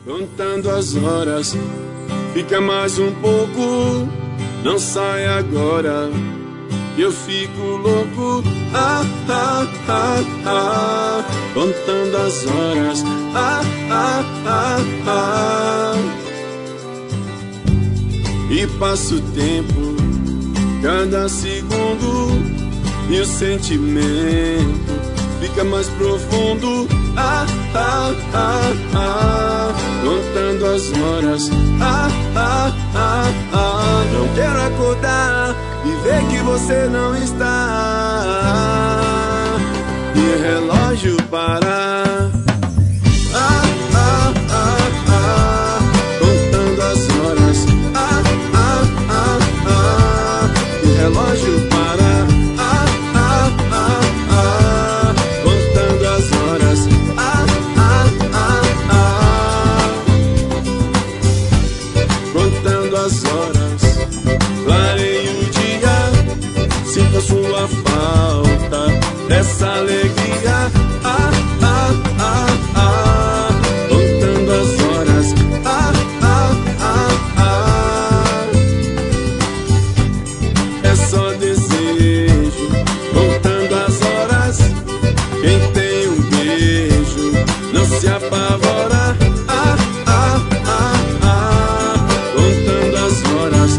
Contando as horas, fica mais um pouco, não sai agora, eu fico louco. Contando as horas, e passa o tempo, cada segundo, e o sentimento fica mais profundo. Contando as horas, não quero acordar e ver que você não está, e o relógio parar. Contando as horas, e o relógio parar. Contando as horas, contando as horas, clareio o dia, sinto a sua falta, essa alegria. Contando as horas, é só desejo. Contando as horas, quem tem um beijo não se apavora. Contando as horas,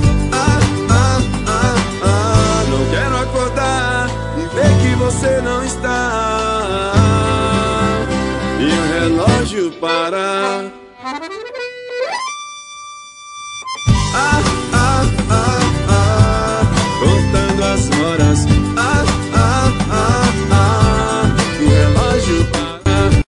não quero acordar e ver que você não está, e o relógio parar.